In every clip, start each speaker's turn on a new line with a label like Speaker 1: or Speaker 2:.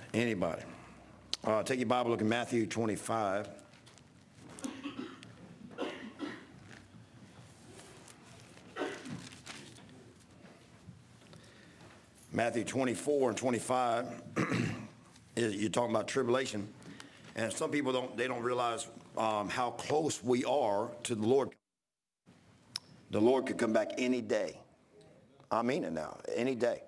Speaker 1: Anybody? Take your Bible, look at Matthew 25. Matthew 24 and 25, you're talking about tribulation. And some people don't realize how close we are to the Lord. The Lord could come back any day. I mean it now, any day.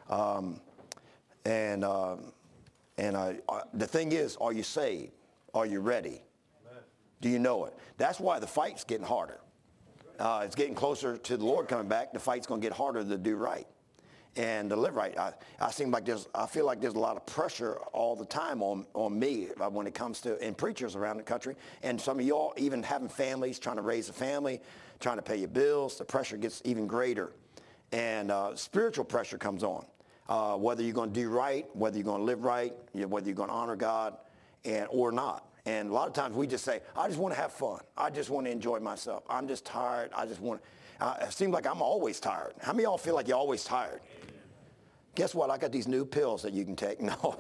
Speaker 1: The thing is, are you saved? Are you ready? Do you know it? That's why the fight's getting harder. It's getting closer to the Lord coming back. The fight's going to get harder to do right and to live right. I feel like there's a lot of pressure all the time on me when it comes to, and preachers around the country, and some of y'all even having families, trying to raise a family, trying to pay your bills. The pressure gets even greater, and spiritual pressure comes on. Whether you're going to do right, whether you're going to live right, whether you're going to honor God or not. And a lot of times we just say, I just want to have fun. I just want to enjoy myself. I'm just tired. I just want to. It seems like I'm always tired. How many of y'all feel like you're always tired? Guess what? I got these new pills that you can take. No.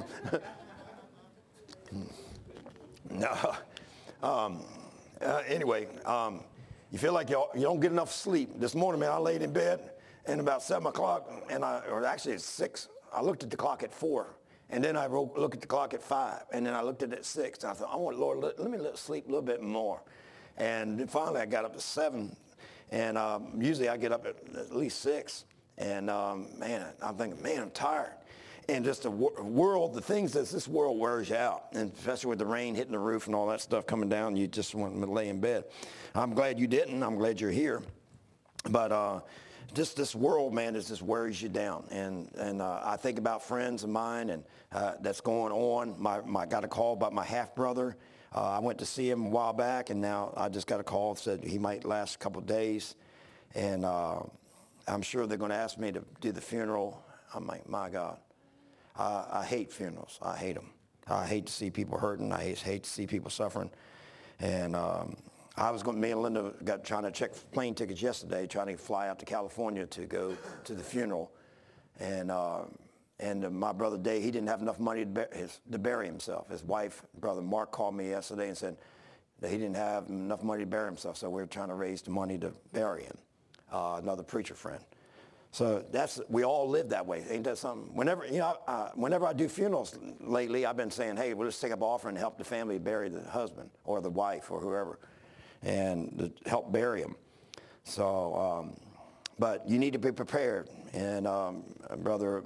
Speaker 1: No. Anyway, you feel like you don't get enough sleep. This morning, man, I laid in bed. And about 7 o'clock, or actually it's 6, I looked at the clock at 4. And then I looked at the clock at 5. And then I looked at it at 6. And I thought, Lord, let me sleep a little bit more. And then finally I got up at 7. And usually I get up at least 6. And man, I'm thinking, man, I'm tired. And just the world, the things that this world wears you out. And especially with the rain hitting the roof and all that stuff coming down, you just want to lay in bed. I'm glad you didn't. I'm glad you're here. But just this world, man, just wears you down. And I think about friends of mine and that's going on. I got a call about my half-brother. I went to see him a while back, and now I just got a call that said he might last a couple of days. And I'm sure they're going to ask me to do the funeral. I'm like, my God. I hate funerals. I hate them. I hate to see people hurting. I hate to see people suffering. And me and Linda got trying to check plane tickets yesterday, trying to fly out to California to go to the funeral. And my brother Dave, he didn't have enough money to bury himself. His wife, brother Mark, called me yesterday and said that he didn't have enough money to bury himself, so we were trying to raise the money to bury him, another preacher friend. So we all live that way. Ain't that something? Whenever I do funerals lately, I've been saying, hey, we'll just take up offering and help the family bury the husband or the wife or whoever, and to help bury them. So, but you need to be prepared. And brother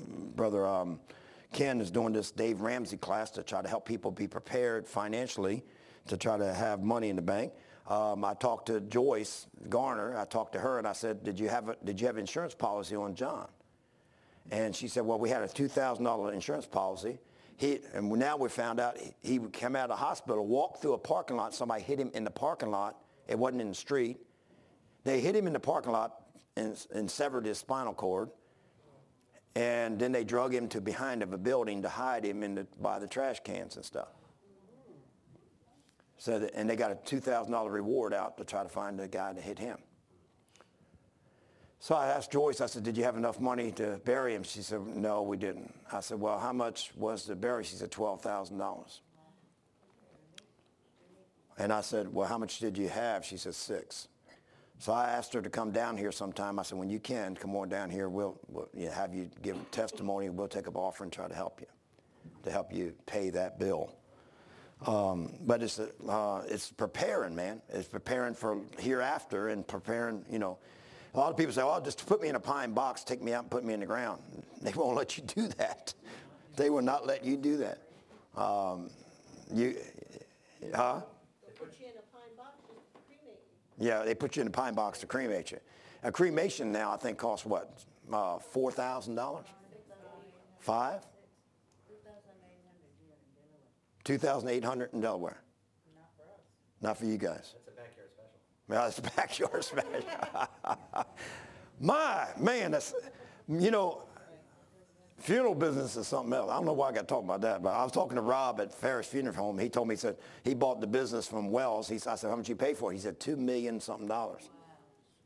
Speaker 1: Ken is doing this Dave Ramsey class to try to help people be prepared financially to try to have money in the bank. I talked to Joyce Garner. I talked to her and I said, did you have insurance policy on John? And she said, well, we had a $2,000 insurance policy. And now we found out he came out of the hospital, walked through a parking lot. Somebody hit him in the parking lot. It wasn't in the street. They hit him in the parking lot and severed his spinal cord. And then they drug him to behind of a building to hide him by the trash cans and stuff. And they got a $2,000 reward out to try to find the guy that hit him. So I asked Joyce, I said, did you have enough money to bury him? She said, no, we didn't. I said, well, how much was to bury? She said, $12,000. And I said, well, how much did you have? She said, 6. So I asked her to come down here sometime. I said, when you can, come on down here. We'll have you give testimony. We'll take up offering and try to help you pay that bill. But it's preparing, man. It's preparing for hereafter and preparing, A lot of people say, oh, just put me in a pine box, take me out and put me in the ground. They won't let you do that. They will not let you do that.
Speaker 2: They put you in a pine box to cremate you.
Speaker 1: Yeah, they put you in a pine box to cremate you. A cremation now, I think, costs what? $4,000? 5? 2,800 in Delaware.
Speaker 2: Not for us.
Speaker 1: Not for you guys.
Speaker 3: That's a backyard special.
Speaker 1: Well, it's a backyard special. Man, that's, funeral business is something else. I don't know why I got to talk about that, but I was talking to Rob at Ferris Funeral Home. He told me, he said, he bought the business from Wells. I said, how much you pay for it? He said, $2 million something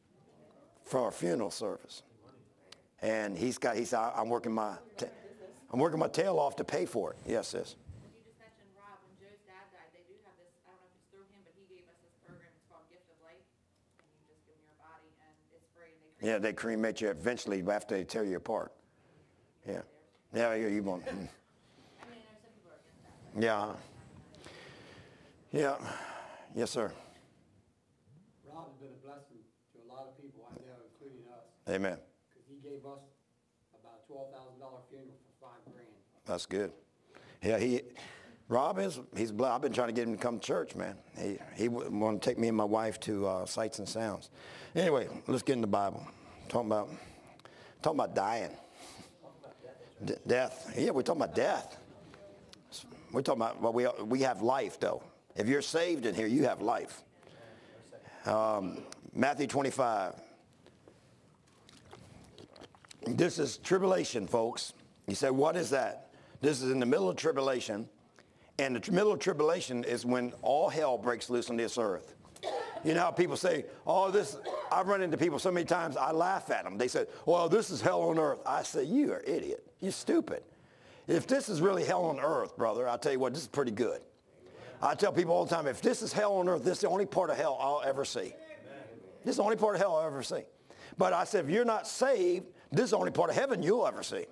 Speaker 1: for a funeral service. And he said, I'm working I'm working my tail off to pay for it. Yes, sis.
Speaker 3: You just mentioned Rob. When Joe's dad died, they do have this, I don't know if it's through him, but he gave us this program. It's called Gift of Life. And you just give them your body, and it's free. And
Speaker 1: Yeah, they cremate you eventually after they tear you apart. Yeah. Yeah, you won't.
Speaker 3: I mean, I know some people are against that. But
Speaker 1: Yeah. Yeah. Yes, sir.
Speaker 4: Rob has been a blessing to a lot of people I know, including us,
Speaker 1: Amen.
Speaker 4: because he gave us about a $12,000 funeral for $5,000.
Speaker 1: That's good. Yeah, Rob he's I've been trying to get him to come to church, man. He wanted to take me and my wife to Sights and Sounds. Anyway, let's get in the Bible. Talking about dying. Death. Yeah, we're talking about death. We're talking about, well, we have life, though. If you're saved in here, you have life. Matthew 25. This is tribulation, folks. You say, what is that? This is in the middle of tribulation. And the middle of tribulation is when all hell breaks loose on this earth. You know how people say, oh, I've run into people so many times, I laugh at them. They say, well, this is hell on earth. I say, you are an idiot. You're stupid. If this is really hell on earth, brother, I'll tell you what, this is pretty good. I tell people all the time, if this is hell on earth, this is the only part of hell I'll ever see. This is the only part of hell I'll ever see. But I said, if you're not saved, this is the only part of heaven you'll ever see.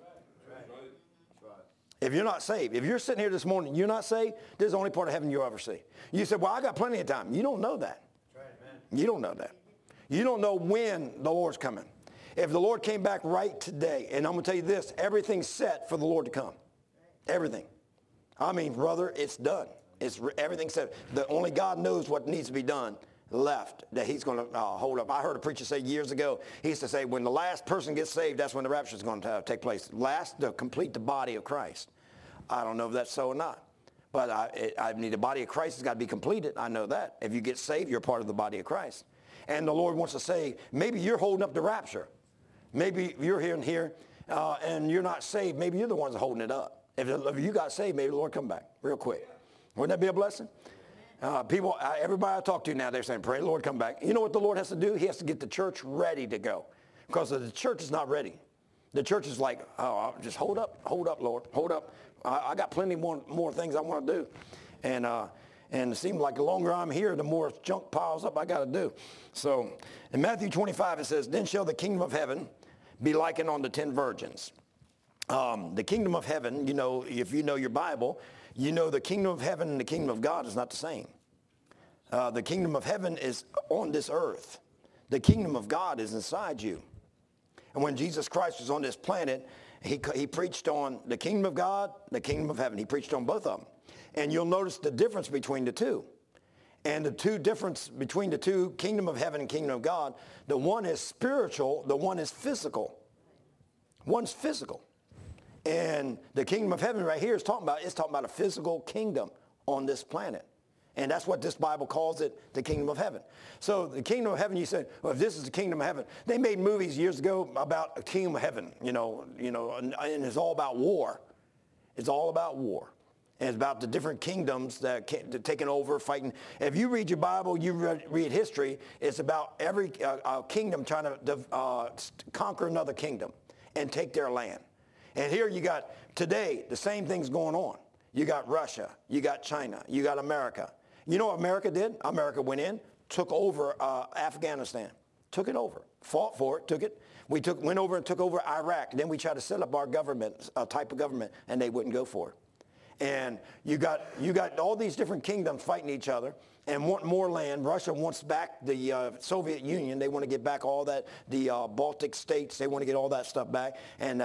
Speaker 1: If you're not saved, if you're sitting here this morning, you're not saved, this is the only part of heaven you'll ever see. You said, well, I got plenty of time. You don't know that. You don't know that. You don't know when the Lord's coming. If the Lord came back right today, and I'm going to tell you this, everything's set for the Lord to come. Everything. I mean, brother, it's done. Everything's set. Only God knows what needs to be done left that he's going to hold up. I heard a preacher say years ago, he used to say, when the last person gets saved, that's when the rapture is going to take place. Last to complete the body of Christ. I don't know if that's so or not. But I mean, the body of Christ has got to be completed. I know that. If you get saved, you're part of the body of Christ. And the Lord wants to say, maybe you're holding up the rapture. Maybe you're here and you're not saved. Maybe you're the ones holding it up. If you got saved, maybe the Lord come back real quick. Wouldn't that be a blessing? Everybody I talk to now, they're saying, pray the Lord come back. You know what the Lord has to do? He has to get the church ready to go. Because the church is not ready. The church is like, oh, just hold up, Lord, hold up. I got plenty more things I want to do. And it seems like the longer I'm here, the more junk piles up I got to do. So in Matthew 25, it says, then shall the kingdom of heaven be likened unto 10 virgins. The kingdom of heaven, you know, if you know your Bible, you know the kingdom of heaven and the kingdom of God is not the same. The kingdom of heaven is on this earth. The kingdom of God is inside you. And when Jesus Christ was on this planet, he preached on the kingdom of God, the kingdom of heaven. He preached on both of them. And you'll notice the difference between the two. And the difference between the two, kingdom of heaven and kingdom of God, the one is spiritual, the one is physical. One's physical. And the kingdom of heaven right here is talking about a physical kingdom on this planet. And that's what this Bible calls it, the kingdom of heaven. So the kingdom of heaven, you say, well, if this is the kingdom of heaven. They made movies years ago about a kingdom of heaven, and it's all about war. It's all about war. And it's about the different kingdoms that are taking over, fighting. If you read your Bible, you read history, it's about every kingdom trying to conquer another kingdom and take their land. And here you got, today, the same thing's going on. You got Russia, you got China, you got America. You know what America did? America went in, took over Afghanistan, took it over, fought for it, took it. We went over and took over Iraq. Then we tried to set up our government, a type of government, and they wouldn't go for it. And you got all these different kingdoms fighting each other and want more land. Russia wants back the Soviet Union. They want to get back all that, the Baltic states. They want to get all that stuff back. And,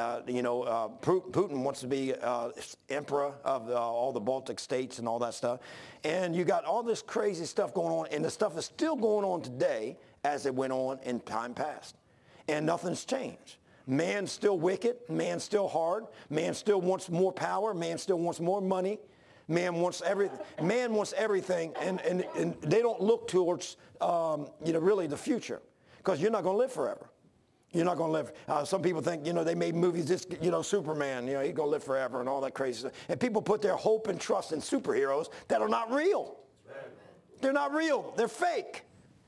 Speaker 1: Putin wants to be emperor of all the Baltic states and all that stuff. And you got all this crazy stuff going on. And the stuff is still going on today as it went on in time past. And nothing's changed. Man's still wicked. Man's still hard. Man still wants more power. Man still wants more money. Man wants everything, and they don't look towards, really the future, because you're not going to live forever. You're not going to live. Some people think, they made movies, Superman, he's going to live forever and all that crazy stuff. And people put their hope and trust in superheroes that are not real. They're not real. They're fake.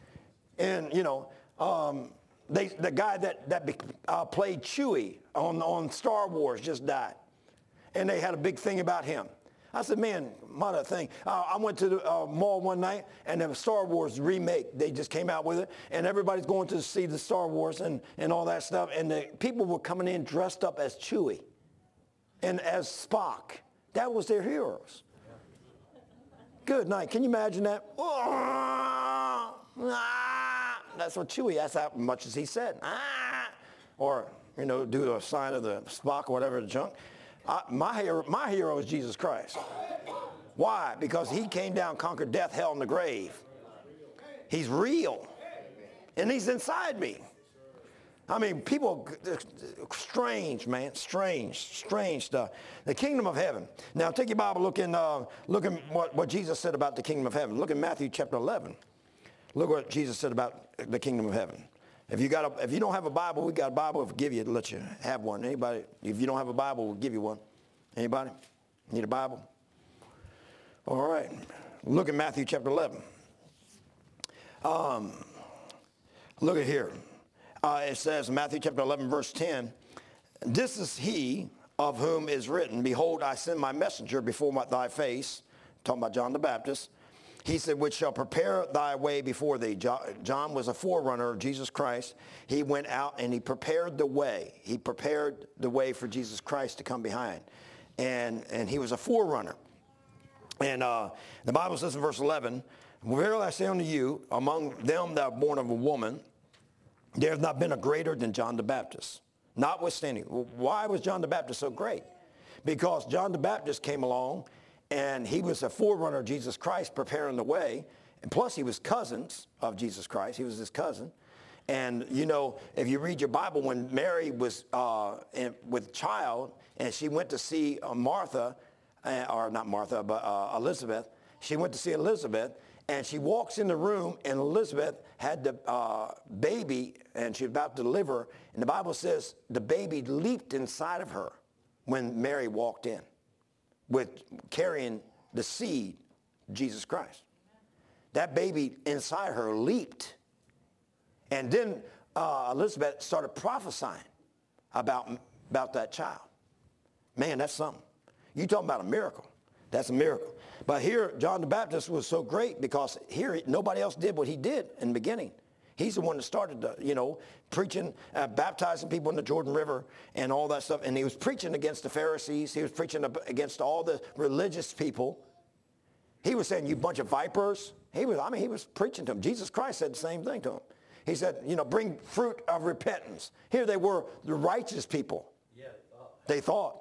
Speaker 1: And, the guy that played Chewie on Star Wars just died. and they had a big thing about him. I said, man, what a thing. I went to the mall one night, and the Star Wars remake, they just came out with it, and everybody's going to see the Star Wars and all that stuff, and the people were coming in dressed up as Chewie and as Spock. That was their heroes. Good night. Can you imagine that? That's what Chewie, that's how much as he said. Or, do a sign of the Spock or whatever, the junk. My hero is Jesus Christ. Why? Because he came down, conquered death, hell, and the grave. He's real. And he's inside me. I mean, people, strange, man, strange stuff. The kingdom of heaven. Now, take your Bible, look in what Jesus said about the kingdom of heaven. Look in Matthew chapter 11. Look what Jesus said about the kingdom of heaven. If you don't have a Bible, we got a Bible. We'll give you, let you have one. Anybody? If you don't have a Bible, we'll give you one. Anybody? Need a Bible? All right. Look at Matthew chapter 11. Look at here. It says in Matthew chapter 11, verse 10, this is he of whom is written, behold, I send my messenger before thy face, talking about John the Baptist. He said, which shall prepare thy way before thee. John was a forerunner of Jesus Christ. He went out and he prepared the way. He prepared the way for Jesus Christ to come behind. And he was a forerunner. And the Bible says in verse 11, verily I say unto you, among them that are born of a woman, there has not been a greater than John the Baptist. Notwithstanding, why was John the Baptist so great? Because John the Baptist came along, and he was a forerunner of Jesus Christ, preparing the way. And plus, he was cousins of Jesus Christ. He was his cousin. And, if you read your Bible, when Mary was with child, and she went to see Martha, or not Martha, but Elizabeth. She went to see Elizabeth, and she walks in the room, and Elizabeth had the baby, and she was about to deliver. And the Bible says the baby leaped inside of her when Mary walked in, with carrying the seed, Jesus Christ. That baby inside her leaped. And then Elizabeth started prophesying about that child. Man, that's something. You talking about a miracle. That's a miracle. But here, John the Baptist was so great because here nobody else did what he did in the beginning. He's the one that started, preaching, baptizing people in the Jordan River and all that stuff. And he was preaching against the Pharisees. He was preaching against all the religious people. He was saying, you bunch of vipers. He was preaching to them. Jesus Christ said the same thing to them. He said, bring fruit of repentance. Here they were, the righteous people. Yeah, they thought.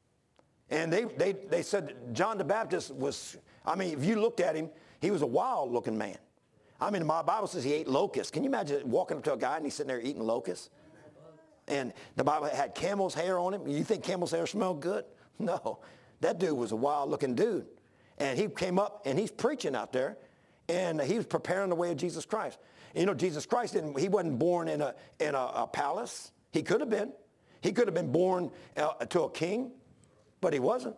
Speaker 1: And they said John the Baptist was, if you looked at him, he was a wild-looking man. My Bible says he ate locusts. Can you imagine walking up to a guy and he's sitting there eating locusts? And the Bible had camel's hair on him. You think camel's hair smelled good? No. That dude was a wild-looking dude. And he came up and he's preaching out there, and he was preparing the way of Jesus Christ. Jesus Christ, he wasn't born in a palace. He could have been. He could have been born to a king, but he wasn't.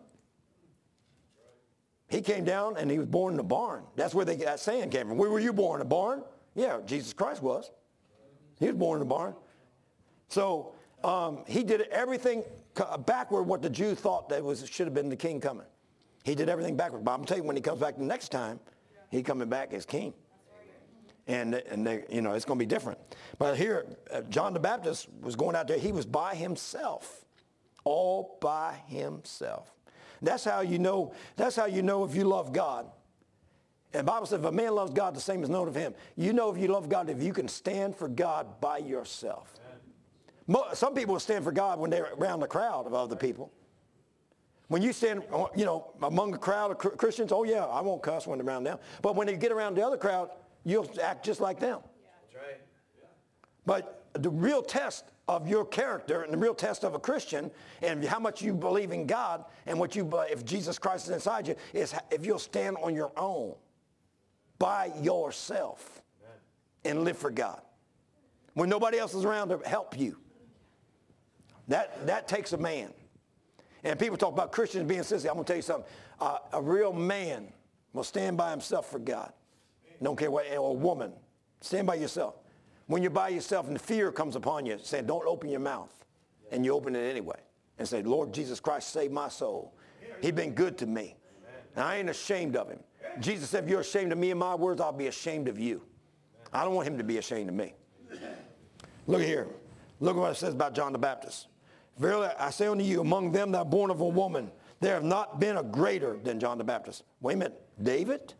Speaker 1: He came down and he was born in a barn. That's where that saying came from. Where were you born? A barn? Yeah, Jesus Christ was. He was born in a barn. So he did everything backward what the Jews thought that should have been the king coming. He did everything backward. But I'm telling you, when he comes back the next time, he's coming back as king. And it's going to be different. But here, John the Baptist was going out there. He was by himself. All by himself. That's how you know if you love God. And the Bible says if a man loves God, the same is known of him. You know if you love God, if you can stand for God by yourself. Some people will stand for God when they're around a crowd of other people. When you stand, among a crowd of Christians, oh yeah, I won't cuss when I'm around them. But when you get around the other crowd, you'll act just like them.
Speaker 2: Yeah. That's right. Yeah.
Speaker 1: But the real test of your character and the real test of a Christian and how much you believe in God and if Jesus Christ is inside you is if you'll stand on your own by yourself. Amen. And live for God. When nobody else is around to help you. That takes a man. And people talk about Christians being sissy. I'm going to tell you something. A real man will stand by himself for God. Don't care what, or a woman. Stand by yourself. When you're by yourself and fear comes upon you, saying, don't open your mouth. And you open it anyway. and say, Lord Jesus Christ, save my soul. He's been good to me. And I ain't ashamed of him. Jesus said, if you're ashamed of me and my words, I'll be ashamed of you. I don't want him to be ashamed of me. Look here. Look at what it says about John the Baptist. Verily, I say unto you, among them that are born of a woman, there have not been a greater than John the Baptist. Wait a minute. David?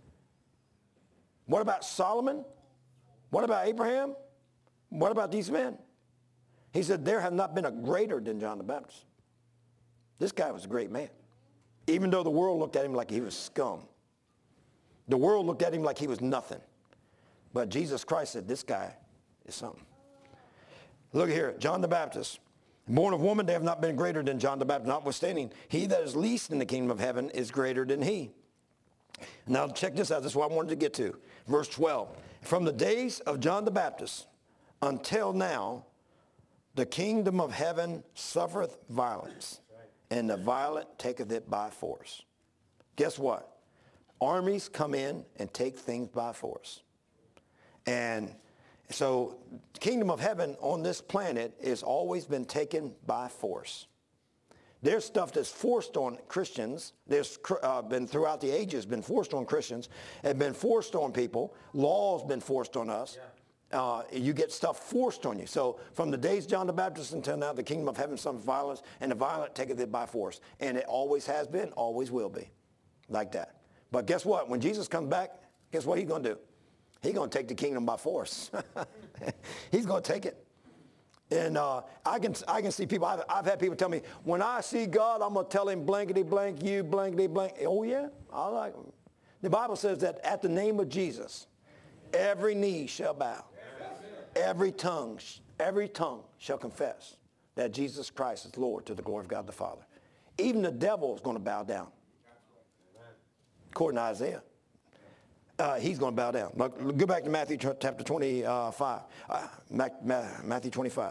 Speaker 1: What about Solomon? What about Abraham? What about these men? He said, there have not been a greater than John the Baptist. This guy was a great man. Even though the world looked at him like he was scum. The world looked at him like he was nothing. But Jesus Christ said, this guy is something. Look here, John the Baptist. Born of woman, they have not been greater than John the Baptist. Notwithstanding, he that is least in the kingdom of heaven is greater than he. Now check this out. This is what I wanted to get to. Verse 12. From the days of John the Baptist until now, the kingdom of heaven suffereth violence, and the violent taketh it by force. Guess what? Armies come in and take things by force. And so the kingdom of heaven on this planet has always been taken by force. There's stuff that's forced on Christians. There's been throughout the ages been forced on Christians, and been forced on people. Laws been forced on us. You get stuff forced on you. So from the days of John the Baptist until now, the kingdom of heaven suffereth violence, and the violent taketh it by force. And it always has been, always will be, like that. But guess what? When Jesus comes back, guess what he's going to do? He's going to take the kingdom by force. He's going to take it. And I can see people, I've had people tell me, when I see God, I'm going to tell him blankety blank, you blankety blank. Oh yeah, I like him. The Bible says that at the name of Jesus, every knee shall bow. Every tongue shall confess that Jesus Christ is Lord to the glory of God the Father. Even the devil is going to bow down. According to Isaiah. He's going to bow down. Look, go back to Matthew chapter 25. Matthew 25.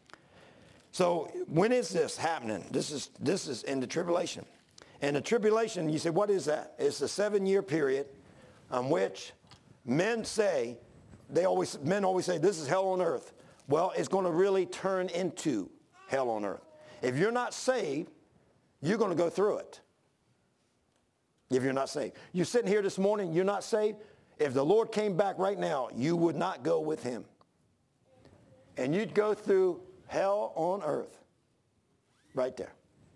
Speaker 1: So when is this happening? This is in the tribulation. And the tribulation, you say, what is that? It's a 7-year period on which men always say, this is hell on earth. Well, it's going to really turn into hell on earth. If you're not saved, you're going to go through it. If you're not saved. You're sitting here this morning, you're not saved. If the Lord came back right now, you would not go with him. And you'd go through hell on earth. Right there.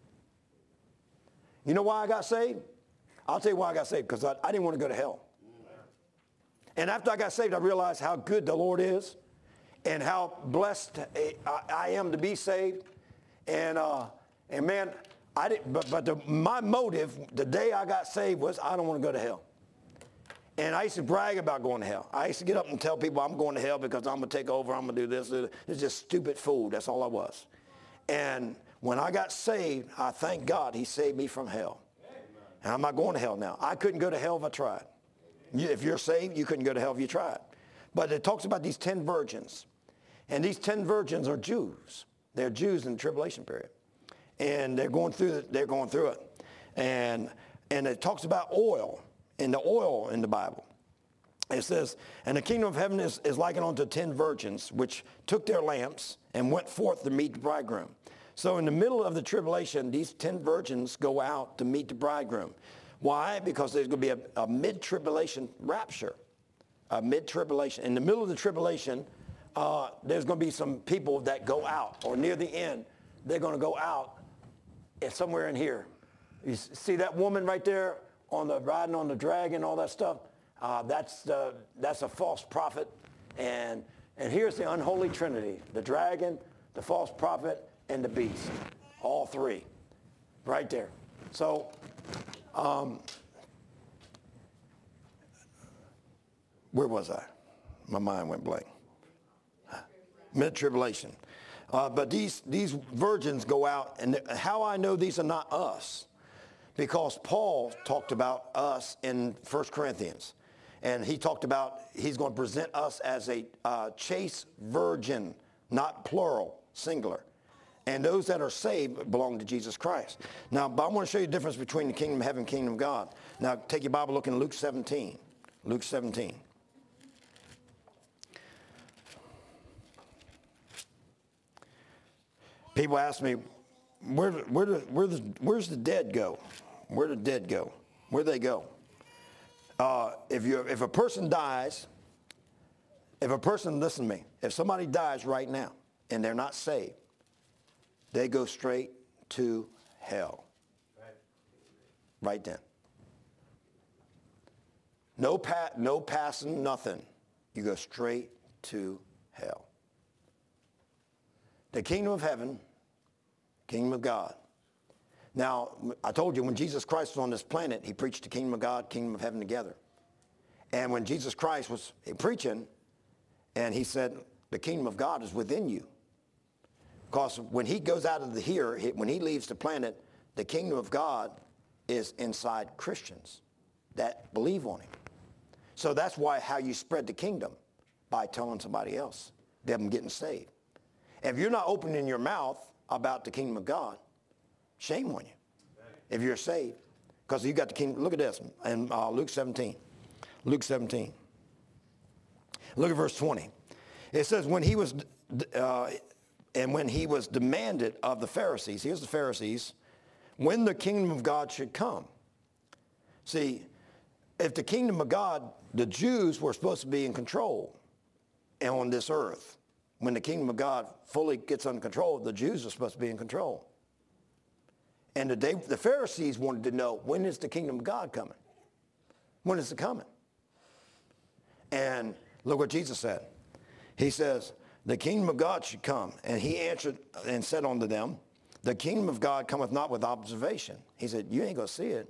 Speaker 1: You know why I got saved? I'll tell you why I got saved. Because I didn't want to go to hell. And after I got saved, I realized how good the Lord is. And how blessed I am to be saved. And man, I didn't, my motive the day I got saved was I don't want to go to hell. And I used to brag about going to hell. I used to get up and tell people I'm going to hell because I'm going to take over, I'm going to do this. It's just stupid fool. That's all I was. And when I got saved, I thank God he saved me from hell. And I'm not going to hell now. I couldn't go to hell if I tried. If you're saved, you couldn't go to hell if you tried. But it talks about these 10 virgins. And these 10 virgins are Jews. They're Jews in the tribulation period. And they're going through it. And it talks about oil, and the oil in the Bible. It says, and the kingdom of heaven is likened unto 10 virgins, which took their lamps and went forth to meet the bridegroom. So in the middle of the tribulation, these 10 virgins go out to meet the bridegroom. Why? Because there's going to be a mid-tribulation rapture. A mid-tribulation. In the middle of the tribulation, there's going to be some people that go out, or near the end, they're going to go out. It's somewhere in here. You see that woman right there riding on the dragon, all that stuff? That's a false prophet. And here's the unholy trinity. The dragon, the false prophet, and the beast. All three. Right there. So, where was I? My mind went blank. Mid-tribulation. But these virgins go out, and how I know these are not us, because Paul talked about us in 1 Corinthians. And he talked about he's going to present us as a chaste virgin, not plural, singular. And those that are saved belong to Jesus Christ. Now, but I want to show you the difference between the kingdom of heaven and kingdom of God. Now, take your Bible, look in Luke 17. Luke 17. People ask me, where's the dead go? Where the dead go? Where they go? If a person dies, listen to me, if somebody dies right now and they're not saved, they go straight to hell. Right then. No passing, nothing. You go straight to hell. The kingdom of heaven, kingdom of God. Now, I told you when Jesus Christ was on this planet, he preached the kingdom of God, kingdom of heaven together. And when Jesus Christ was preaching, and he said, the kingdom of God is within you. Because when he goes out of here, when he leaves the planet, the kingdom of God is inside Christians that believe on him. So that's why how you spread the kingdom, by telling somebody else, them getting saved. If you're not opening your mouth about the kingdom of God, shame on you if you're saved. Because you got the kingdom. Look at this in Luke 17. Luke 17. Look at verse 20. It says, when he was demanded of the Pharisees, here's the Pharisees, when the kingdom of God should come. See, if the kingdom of God, the Jews were supposed to be in control on this earth. When the kingdom of God fully gets under control, the Jews are supposed to be in control. And the Pharisees wanted to know, when is the kingdom of God coming? When is it coming? And look what Jesus said. He says, the kingdom of God should come. And he answered and said unto them, the kingdom of God cometh not with observation. He said, you ain't going to see it.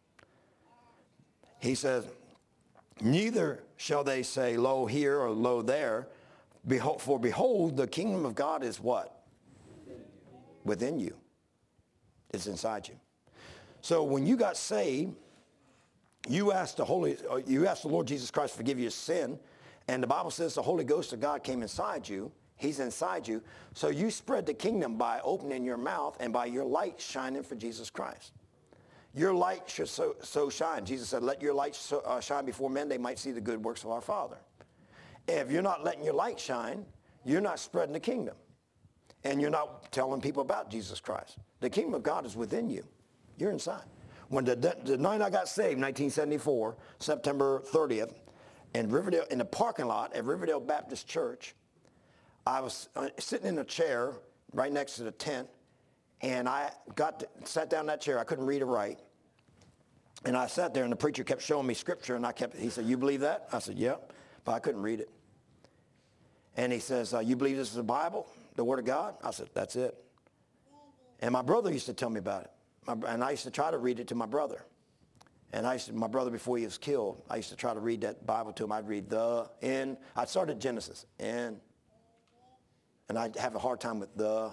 Speaker 1: He says, neither shall they say, lo here or lo there. For behold, the kingdom of God is what? Within you. It's inside you. So when you got saved, you asked the Lord Jesus Christ to forgive your sin, and the Bible says the Holy Ghost of God came inside you. He's inside you. So you spread the kingdom by opening your mouth and by your light shining for Jesus Christ. Your light should so shine. Jesus said, let your light shine before men, they might see the good works of our Father. If you're not letting your light shine, you're not spreading the kingdom. And you're not telling people about Jesus Christ. The kingdom of God is within you. You're inside. When the night I got saved, 1974, September 30th, in Riverdale, in the parking lot at Riverdale Baptist Church, I was sitting in a chair right next to the tent, and I sat down in that chair. I couldn't read or write. And I sat there, and the preacher kept showing me scripture, and he said, you believe that? I said, yep, but I couldn't read it. And he says, you believe this is the Bible, the Word of God? I said, that's it. And my brother used to tell me about it. And I used to try to read it to my brother. And my brother, before he was killed, I used to try to read that Bible to him. I'd read I started Genesis, and I'd have a hard time with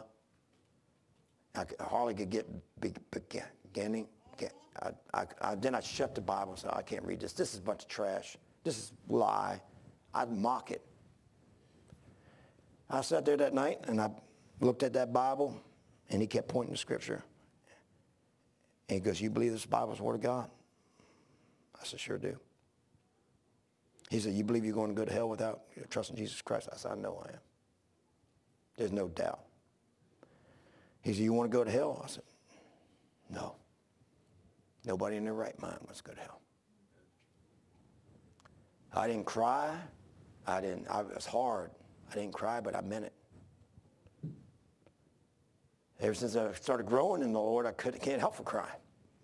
Speaker 1: I hardly could get beginning. Then I'd shut the Bible and say, I can't read this. This is a bunch of trash. This is lie. I'd mock it. I sat there that night, and I looked at that Bible, and he kept pointing to Scripture. And he goes, you believe this Bible is the Word of God? I said, sure do. He said, you believe you're going to go to hell without trusting Jesus Christ? I said, I know I am. There's no doubt. He said, you want to go to hell? I said, no. Nobody in their right mind wants to go to hell. I didn't cry. It was hard. I didn't cry, but I meant it. Ever since I started growing in the Lord, I can't help but cry.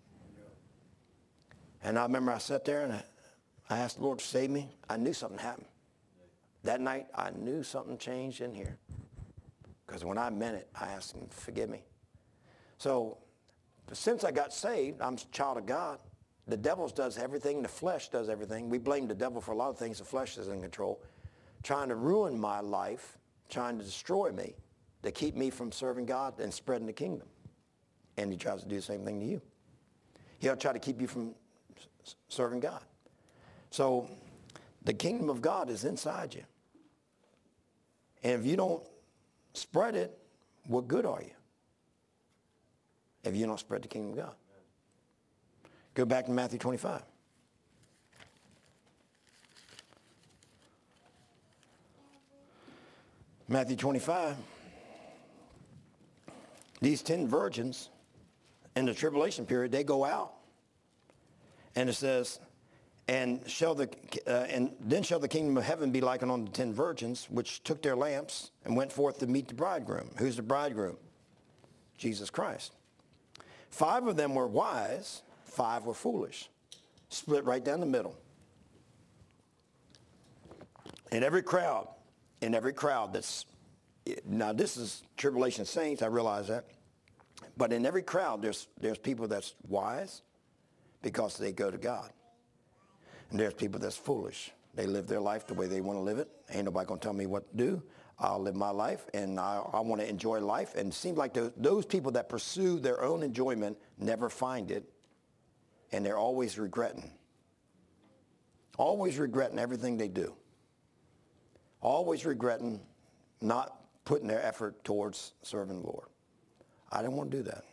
Speaker 1: And I remember I sat there and I asked the Lord to save me. I knew something happened. That night, I knew something changed in here. Because when I meant it, I asked him to forgive me. So since I got saved, I'm a child of God. The devil does everything. The flesh does everything. We blame the devil for a lot of things. The flesh is in control. Trying to ruin my life, trying to destroy me, to keep me from serving God and spreading the kingdom. And he tries to do the same thing to you. He'll try to keep you from serving God. So the kingdom of God is inside you. And if you don't spread it, what good are you? If you don't spread the kingdom of God. Go back to Matthew 25. Matthew 25. these 10 virgins in the tribulation period, they go out. And it says, and then shall the kingdom of heaven be likened unto 10 virgins, which took their lamps and went forth to meet the bridegroom. Who's the bridegroom? Jesus Christ. 5 of them were wise, 5 were foolish. Split right down the middle. In every crowd that's, now this is tribulation saints, I realize that. But in every crowd, there's people that's wise because they go to God. And there's people that's foolish. They live their life the way they want to live it. Ain't nobody going to tell me what to do. I'll live my life, and I want to enjoy life. And it seems like those people that pursue their own enjoyment never find it, and they're always regretting. Always regretting everything they do. Always regretting not putting their effort towards serving the Lord. I didn't want to do that.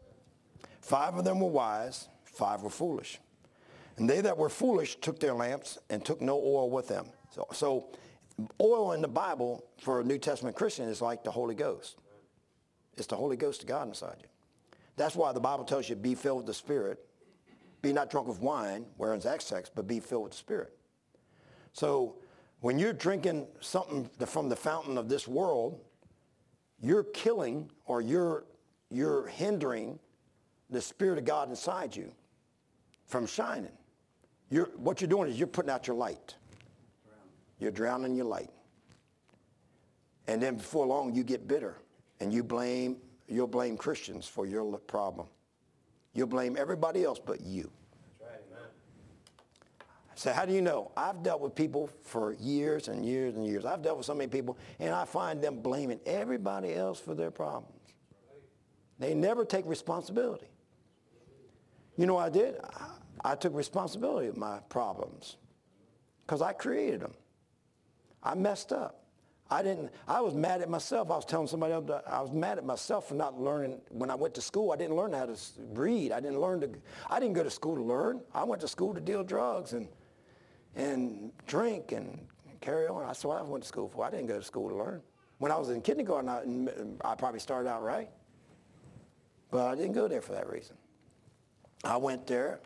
Speaker 1: 5 of them were wise, 5 were foolish. And they that were foolish took their lamps and took no oil with them. So oil in the Bible for a New Testament Christian is like the Holy Ghost. It's the Holy Ghost of God inside you. That's why the Bible tells you be filled with the Spirit. Be not drunk with wine, wherein is excess, but be filled with the Spirit. So when you're drinking something from the fountain of this world, you're killing or you're hindering the Spirit of God inside you from shining. What you're doing is you're putting out your light. You're drowning your light. And then before long, you get bitter, and you'll blame Christians for your problem. You'll blame everybody else but you.
Speaker 2: That's right, amen.
Speaker 1: So how do you know? I've dealt with people for years and years and years. I've dealt with so many people, and I find them blaming everybody else for their problems. They never take responsibility. You know what I did? I took responsibility of my problems because I created them. I messed up. I was mad at myself. I was telling somebody else that I was mad at myself for not learning. When I went to school, I didn't learn how to read. I didn't go to school to learn. I went to school to deal drugs and drink and carry on. That's what I went to school for. I didn't go to school to learn. When I was in kindergarten, I probably started out right. But I didn't go there for that reason. I went there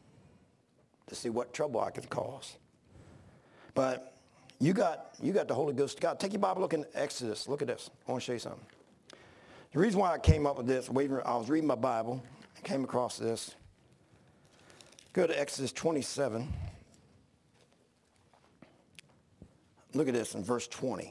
Speaker 1: to see what trouble I could cause. But you got the Holy Ghost of God. Take your Bible, look in Exodus. Look at this. I want to show you something. The reason why I came up with this, I was reading my Bible, came across this. Go to Exodus 27. Look at this in verse 20.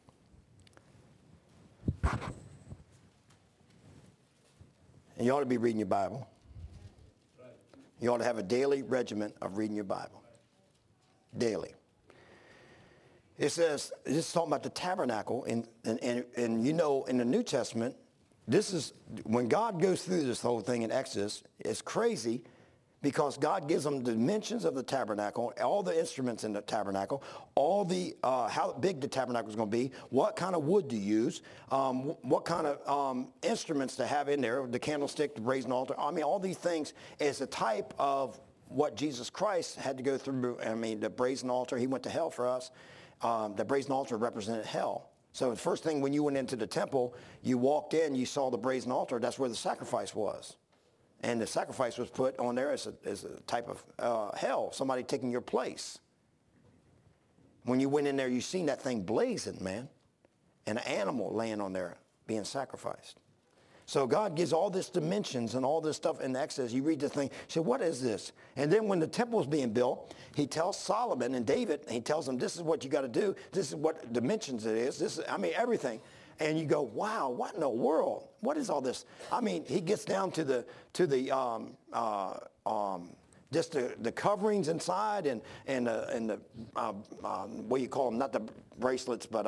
Speaker 1: And you ought to be reading your Bible. You ought to have a daily regiment of reading your Bible. Daily. It says, this is talking about the tabernacle, and you know, in the New Testament, this is, when God goes through this whole thing in Exodus, it's crazy because God gives them the dimensions of the tabernacle, all the instruments in the tabernacle, all the, how big the tabernacle is going to be, what kind of wood to use, what kind of instruments to have in there, the candlestick, the brazen altar. I mean, all these things is a type of what Jesus Christ had to go through. I mean, the brazen altar, he went to hell for us. The brazen altar represented hell. So the first thing when you went into the temple, you walked in, you saw the brazen altar. That's where the sacrifice was. And the sacrifice was put on there as a type of hell, somebody taking your place. When you went in there, you seen that thing blazing, man, and an animal laying on there being sacrificed. So God gives all this dimensions and all this stuff in Exodus. You read the thing, you say, what is this? And then when the temple is being built, he tells Solomon and David, he tells them, this is what you got to do. This is what dimensions it is. This is, I mean, everything. And you go, wow, what in the world? What is all this? I mean, he gets down to the just the coverings inside and the what do you call them? Not the bracelets, but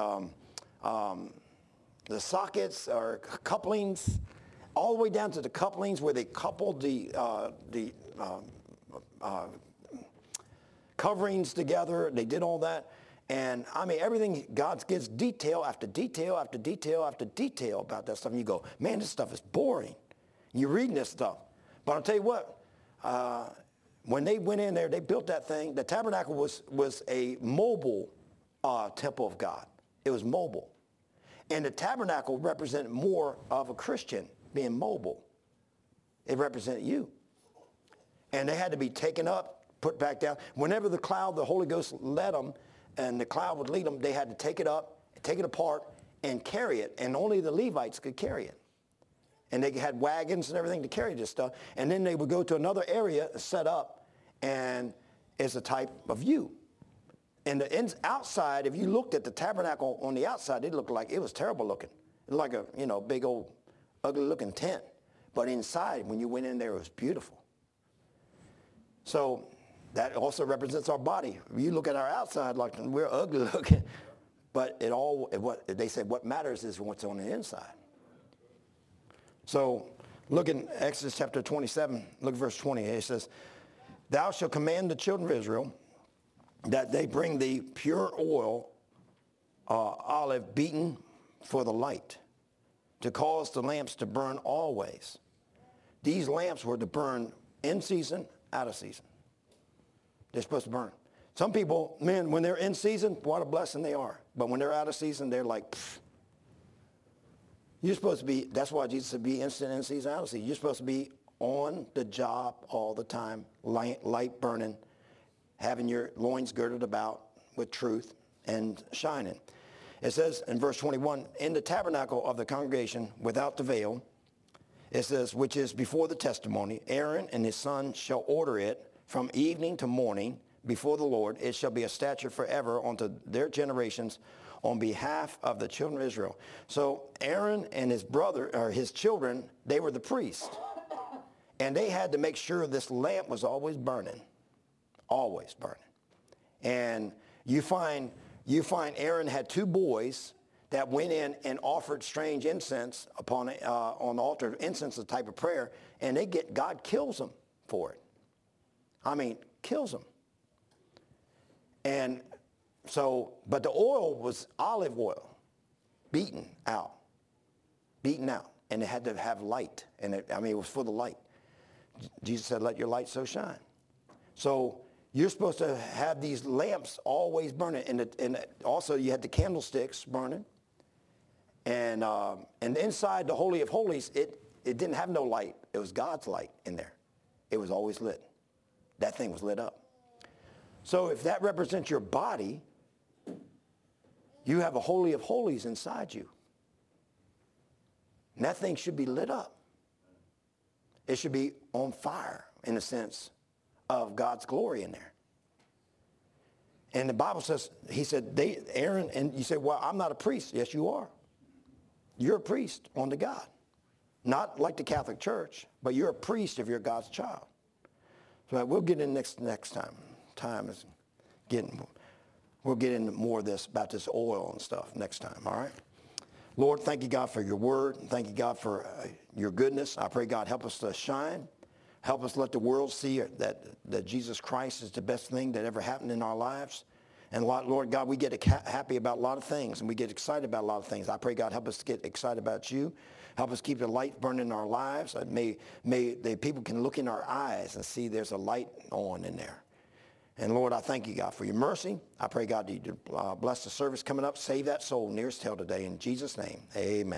Speaker 1: the sockets or couplings, all the way down to the couplings where they coupled the coverings together. They did all that. And I mean, everything, God gives detail after detail after detail after detail about that stuff. And you go, man, this stuff is boring. You're reading this stuff. But I'll tell you what, when they went in there, they built that thing. The tabernacle was a mobile temple of God. It was mobile. And the tabernacle represented more of a Christian being mobile. It represented you. And they had to be taken up, put back down. Whenever the cloud, the Holy Ghost led them, and the cloud would lead them, they had to take it up, take it apart, and carry it. And only the Levites could carry it. And they had wagons and everything to carry this stuff. And then they would go to another area set up, and it's a type of you. And the outside, if you looked at the tabernacle on the outside, it looked like, it was terrible looking. It looked like a, big old ugly looking tent. But inside, when you went in there, it was beautiful. So that also represents our body. You look at our outside like we're ugly looking, but they said what matters is what's on the inside. So look in Exodus chapter 27, look at verse 20. It says, thou shalt command the children of Israel that they bring thee pure oil, olive beaten for the light, to cause the lamps to burn always. These lamps were to burn in season, out of season. They're supposed to burn. Some people, man, when they're in season, what a blessing they are. But when they're out of season, they're like, pfft. You're supposed to be, that's why Jesus said be instant in season, out of season. You're supposed to be on the job all the time, light burning, having your loins girded about with truth and shining. It says in verse 21, in the tabernacle of the congregation without the veil, it says, which is before the testimony, Aaron and his son shall order it from evening to morning before the Lord. It shall be a statute forever unto their generations on behalf of the children of Israel. So Aaron and his brother, or his children, they were the priests. And they had to make sure this lamp was always burning. Always burning. And you find Aaron had two boys that went in and offered strange incense on the altar. Incense is a type of prayer, and God kills them for it. I mean, kills them. And so, but the oil was olive oil, beaten out, and it had to have light, and it was for the light. Jesus said, "Let your light so shine." So you're supposed to have these lamps always burning, and also you had the candlesticks burning. And inside the Holy of Holies, it didn't have no light. It was God's light in there. It was always lit. That thing was lit up. So if that represents your body, you have a Holy of Holies inside you. And that thing should be lit up. It should be on fire in the sense of God's glory in there. And the Bible says, he said, Aaron, and you say, well, I'm not a priest. Yes, you are. You're a priest unto God. Not like the Catholic Church, but you're a priest if you're God's child. So we'll get in next time. We'll get into more of this, about this oil and stuff next time, all right? Lord, thank you, God, for your word. Thank you, God, for your goodness. I pray, God, help us to shine. Help us let the world see that Jesus Christ is the best thing that ever happened in our lives. And Lord God, we get happy about a lot of things, and we get excited about a lot of things. I pray, God, help us to get excited about you. Help us keep the light burning in our lives. May the people can look in our eyes and see there's a light on in there. And Lord, I thank you, God, for your mercy. I pray, God, that you bless the service coming up. Save that soul nearest hell today. In Jesus' name, amen.